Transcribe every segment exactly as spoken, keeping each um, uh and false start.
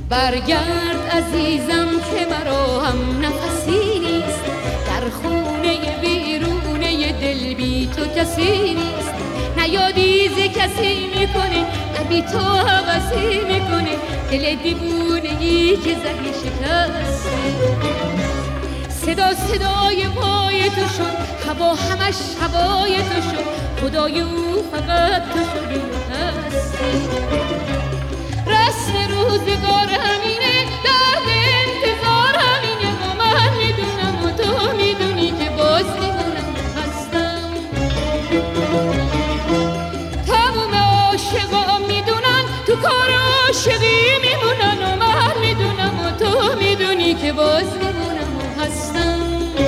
برگرد عزیزم که مرا هم نفسی نیست، در خونه بیرونه دل بی تو کسی نیست. نیادی ز کسی میکنه، نه بی تو هوسی میکنه، دل دیوونگی که زهی شکسته. صدا صدای پای تو شد، هوا همش هوای تو شد، خدای او فقط تو شدی و هستی. رسم روزگار همینه، درد انتظار همینه، و من میدونم و تو میدونی که باز میمونم هستم. تموم عاشقا میدونن تو کار عاشقی میمونن، و من میدونم و تو میدونی که باز میمونم و هستم.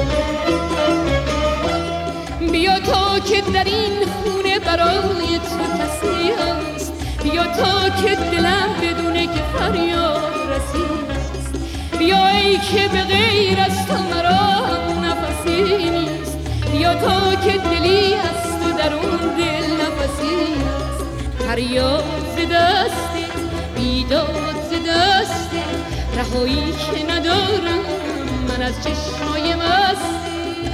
بیا تا که در این خونه برای تو کسی هست، بیا تا که دلم بدونه که فریاد رسی هست. بیا ای که به غیر از تو مرا نفسی نیست، بیا تا که دلی هست و در اون دل نفسی هست. فریاد ز دستت، بیداد ز دستت، رهایی که ندارم من از چشمای مستی.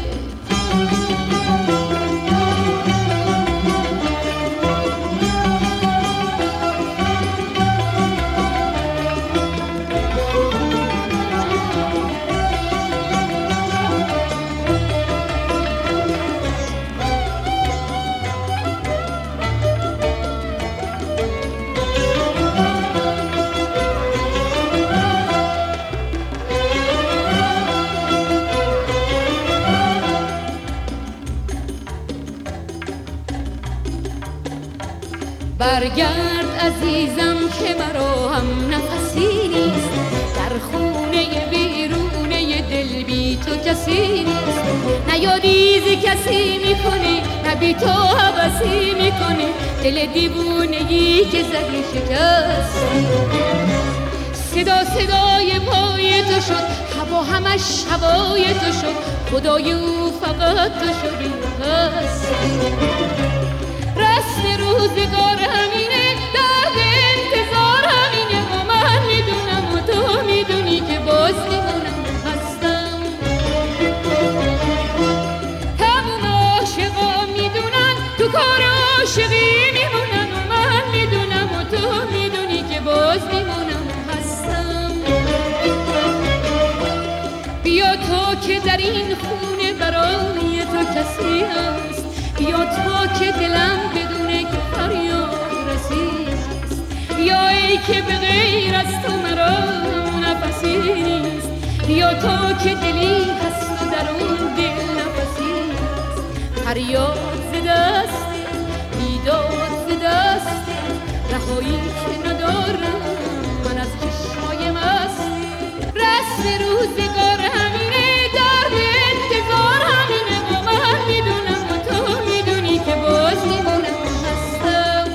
برگرد عزیزم که مرا هم نفسی نیست، در خونه بیرونه دل بی تو کسی نیست. نیادی ز کسی میکنه، نه بی تو هوسی میکنه، دل دیوونگی که زهی شکسته. صدا صدای پای تو شد، هوا همش هوای تو شد، خدای او فقط تو شدی و هستی. رسم روزگار همینه، درد انتظار همینه، و من میدونم و تو میدونی که باز میمونم هستم. تموم عاشقا میدونن تو کار عاشقی میمونن، و من میدونم و تو میدونی که باز میمونم هستم. بیا تا که در این خونه برای تو کسی هست، بیا تا که دلم بدونه که فریاد رسی هست. بیا ای که به غیر از تو مرا نفسی نیست، بیا تا که دلی هست و در اون دل نفسی هست. فریاد ز دستت، بیداد ز دستت، رهایی که ندارم من از چشمای مستی. رسم روزگار همینه، درد انتظار همینه، و من میدونم و تو میدونی که باز میمونم هستم.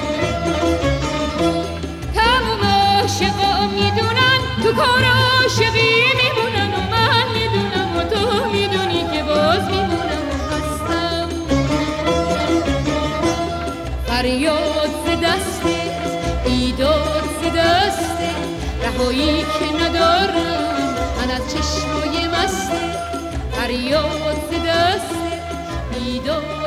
تموم عاشقا میدونن تو کار عاشقی میمونن، و من میدونم و تو میدونی که باز میمونم هستم. فریاد ز دستت، بیداد ز دستت، رهایی که ندارم من از چشمای مستی. فریاد ز دستت، بیداد